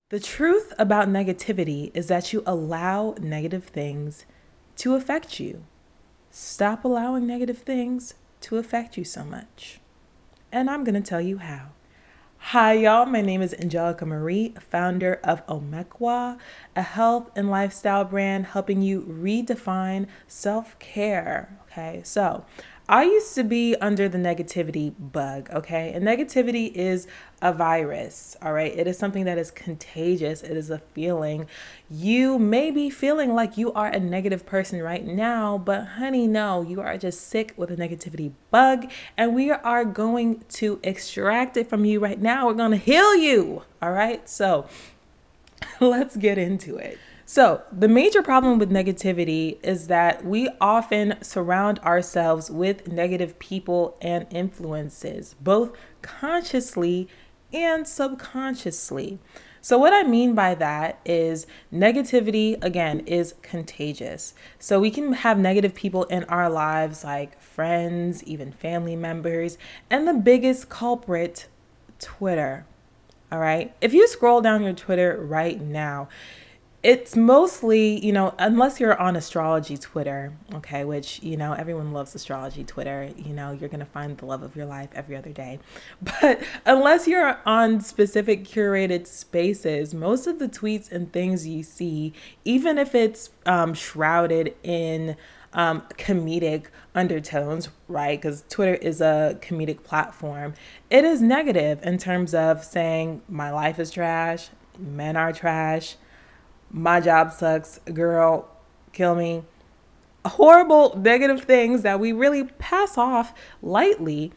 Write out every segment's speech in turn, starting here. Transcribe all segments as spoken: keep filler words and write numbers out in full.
The truth about negativity is that you allow negative things to affect you. Stop allowing negative things to affect you so much. And I'm going to tell you how. Hi, y'all. My name is Angelica Marie, founder of Omekwa, a health and lifestyle brand helping you redefine self-care. Okay, so I used to be under the negativity bug. Okay, and negativity is a virus. All right, it is something that is contagious. It is a feeling. You may be feeling like you are a negative person right now, but honey, no, you are just sick with a negativity bug, and we are going to extract it from you right now. We're going to heal you. All right, so let's get into it. So, the major problem with negativity is that we often surround ourselves with negative people and influences, both consciously and subconsciously. So, what I mean by that is negativity, again, is contagious. So, we can have negative people in our lives like friends, even family members, and the biggest culprit, Twitter. All right. If you scroll down your Twitter right now, it's mostly, you know, unless you're on astrology Twitter, okay, which, you know, everyone loves astrology Twitter. You know, you're going to find the love of your life every other day. But unless you're on specific curated spaces, most of the tweets and things you see, even if it's um, shrouded in um, comedic undertones, right? Because Twitter is a comedic platform. It is negative in terms of saying my life is trash, men are trash, my job sucks, girl, kill me. Horrible negative things that we really pass off lightly,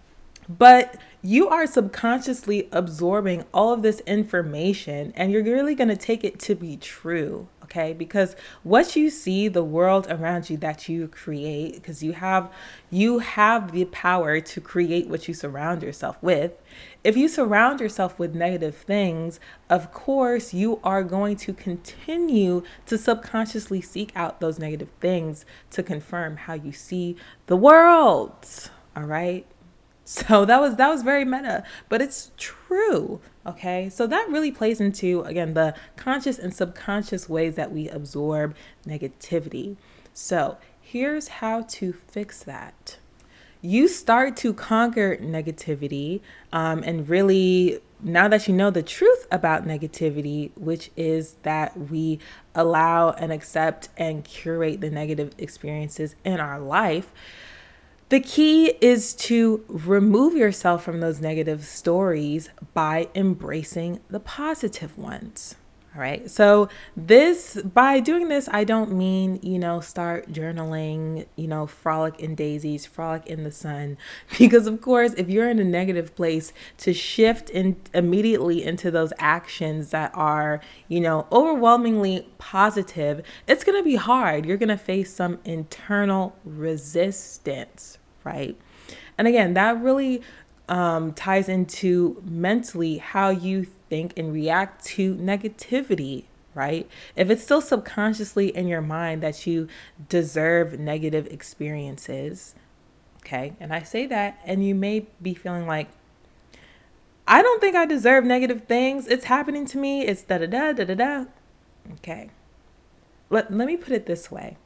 but you are subconsciously absorbing all of this information and you're really going to take it to be true, okay? Because what you see, the world around you that you create, because you have you have the power to create what you surround yourself with. If you surround yourself with negative things, of course, you are going to continue to subconsciously seek out those negative things to confirm how you see the world, all right? So that was that was very meta, but it's true. Okay. So that really plays into, again, the conscious and subconscious ways that we absorb negativity. So here's how to fix that. You start to conquer negativity um, and really, now that you know the truth about negativity, which is that we allow and accept and curate the negative experiences in our life, the key is to remove yourself from those negative stories by embracing the positive ones. All right. So this, by doing this, I don't mean, you know, start journaling, you know, frolic in daisies, frolic in the sun, because of course, if you're in a negative place, to shift in immediately into those actions that are, you know, overwhelmingly positive, it's going to be hard. You're going to face some internal resistance, right? And again, that really um, ties into mentally how you think and react to negativity, right? If it's still subconsciously in your mind that you deserve negative experiences, okay? And I say that, and you may be feeling like, I don't think I deserve negative things. It's happening to me. It's da da da da da da. Okay. Let, let me put it this way.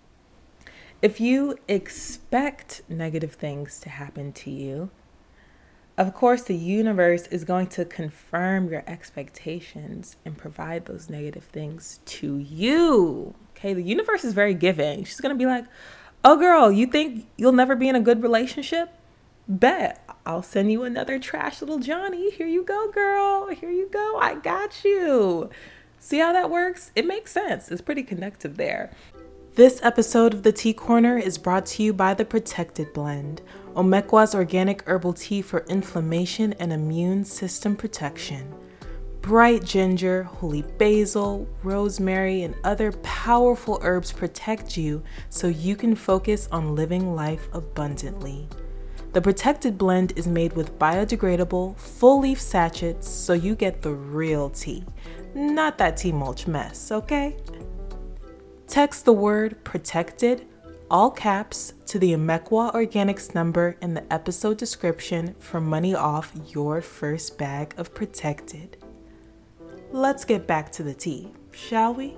If you expect negative things to happen to you, of course, the universe is going to confirm your expectations and provide those negative things to you. Okay, the universe is very giving. She's going to be like, oh, girl, you think you'll never be in a good relationship? Bet. I'll send you another trash little Johnny. Here you go, girl. Here you go. I got you. See how that works? It makes sense. It's pretty connective there. This episode of the Tea Corner is brought to you by the Protected Blend, Omekwa's organic herbal tea for inflammation and immune system protection. Bright ginger, holy basil, rosemary, and other powerful herbs protect you so you can focus on living life abundantly. The Protected Blend is made with biodegradable, full-leaf sachets so you get the real tea, not that tea mulch mess, okay? Text the word protected, all caps, to the Omekwa Organics number in the episode description for money off your first bag of Protected. let's get back to the tea, shall we?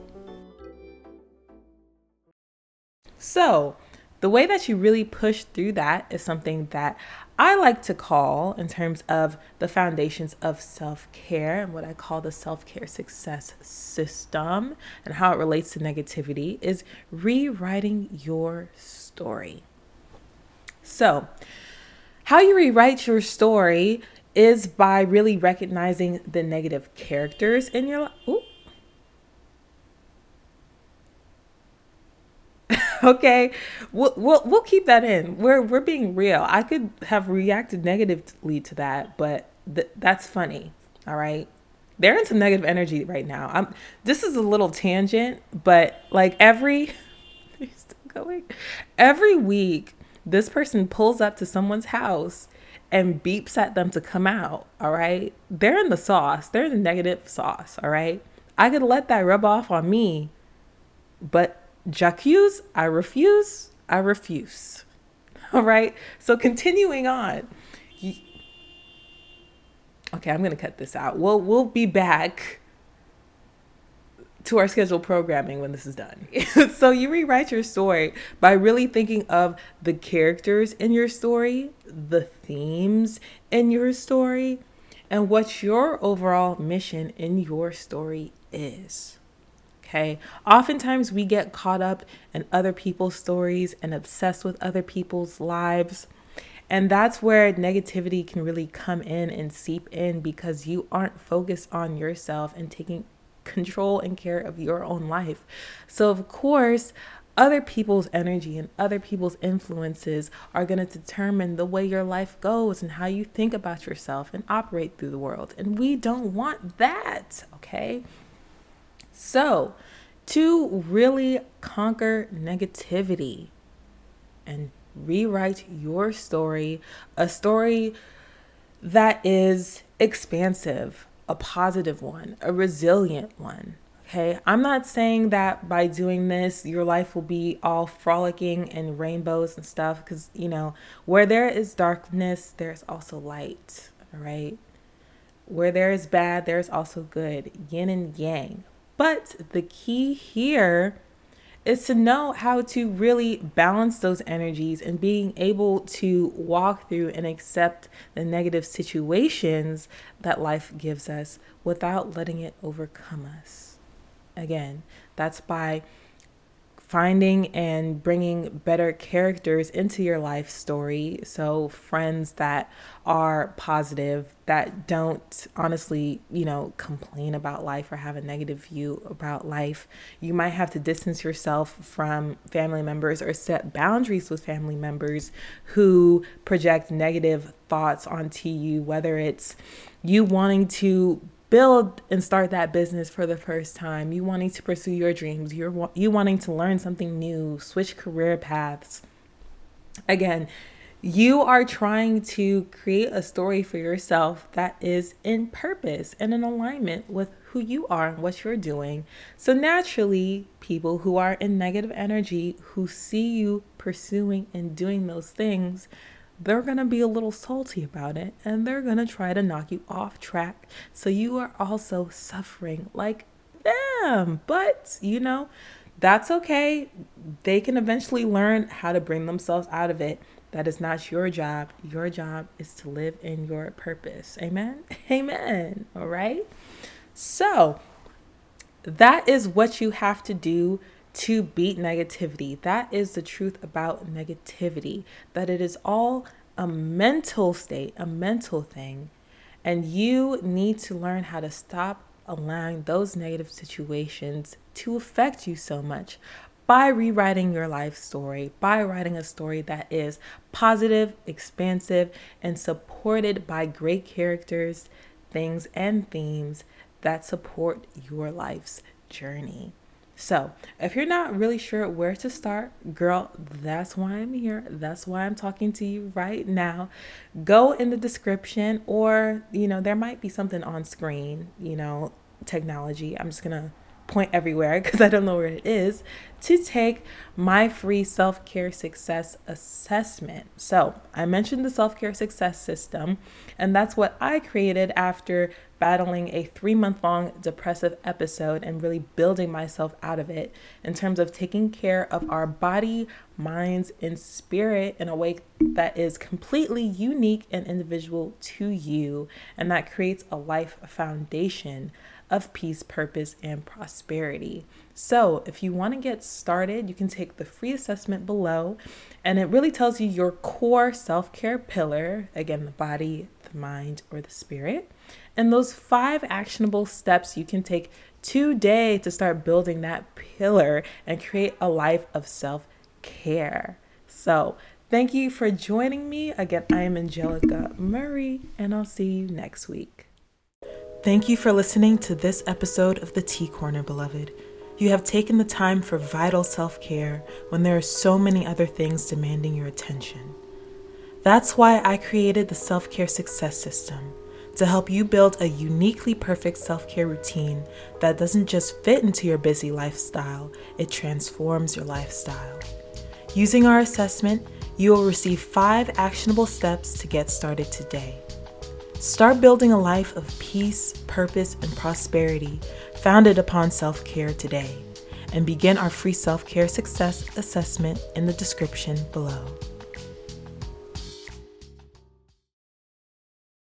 So, the way that you really push through that is something that I like to call, in terms of the foundations of self-care and what I call the self-care success system and how it relates to negativity, is rewriting your story. So, how you rewrite your story is by really recognizing the negative characters in your life. Okay, we'll, we'll we'll keep that in. We're we're being real. I could have reacted negatively to that, but th- that's funny. All right, they're in some negative energy right now. I'm. This is a little tangent, but like every, they're still going. Every week, this person pulls up to someone's house and beeps at them to come out. All right, they're in the sauce. They're in the negative sauce. All right, I could let that rub off on me, but j'accuse, I refuse, I refuse. All right. So continuing on. Okay, I'm going to cut this out. We'll, we'll be back to our scheduled programming when this is done. So you rewrite your story by really thinking of the characters in your story, the themes in your story, and what your overall mission in your story is. Okay. Oftentimes we get caught up in other people's stories and obsessed with other people's lives. And that's where negativity can really come in and seep in, because you aren't focused on yourself and taking control and care of your own life. So of course, other people's energy and other people's influences are going to determine the way your life goes and how you think about yourself and operate through the world. And we don't want that. Okay. So, to really conquer negativity and rewrite your story, a story that is expansive, a positive one, a resilient one. Okay, I'm not saying that by doing this, your life will be all frolicking and rainbows and stuff, because, you know, where there is darkness, there's also light. All right. Where there is bad, there's also good, yin and yang. But the key here is to know how to really balance those energies and being able to walk through and accept the negative situations that life gives us without letting it overcome us. Again, that's by finding and bringing better characters into your life story. So friends that are positive, that don't honestly, you know, complain about life or have a negative view about life. You might have to distance yourself from family members or set boundaries with family members who project negative thoughts onto you, whether it's you wanting to build and start that business for the first time, you wanting to pursue your dreams, you're you wanting to learn something new, switch career paths. Again, you are trying to create a story for yourself that is in purpose and in alignment with who you are and what you're doing. So naturally, people who are in negative energy, who see you pursuing and doing those things, they're going to be a little salty about it, and they're going to try to knock you off track. So you are also suffering like them. But, you know, that's okay. They can eventually learn how to bring themselves out of it. That is not your job. Your job is to live in your purpose. Amen. Amen. All right. So that is what you have to do to beat negativity. That is the truth about negativity, that it is all a mental state, a mental thing. And you need to learn how to stop allowing those negative situations to affect you so much by rewriting your life story, by writing a story that is positive, expansive, and supported by great characters, things, and themes that support your life's journey. So if you're not really sure where to start, girl, that's why I'm here. That's why I'm talking to you right now. Go in the description, or, you know, there might be something on screen, you know, technology. I'm just going to point everywhere because I don't know where it is, to take my free self-care success assessment. So I mentioned the self-care success system, and that's what I created after battling a three-month-long depressive episode and really building myself out of it in terms of taking care of our body, minds, and spirit in a way that is completely unique and individual to you, and that creates a life foundation of peace, purpose, and prosperity. So if you want to get started, you can take the free assessment below, and it really tells you your core self-care pillar, again, the body, the mind, or the spirit, and those five actionable steps you can take today to start building that pillar and create a life of self-care. So thank you for joining me. Again, I am Angelica Murray, and I'll see you next week. Thank you for listening to this episode of the Tea Corner, beloved. You have taken the time for vital self-care when there are so many other things demanding your attention. That's why I created the Self-Care Success System, to help you build a uniquely perfect self-care routine that doesn't just fit into your busy lifestyle, it transforms your lifestyle. Using our assessment, you will receive five actionable steps to get started today. Start building a life of peace, purpose, and prosperity founded upon self-care today, and begin our free self-care success assessment in the description below.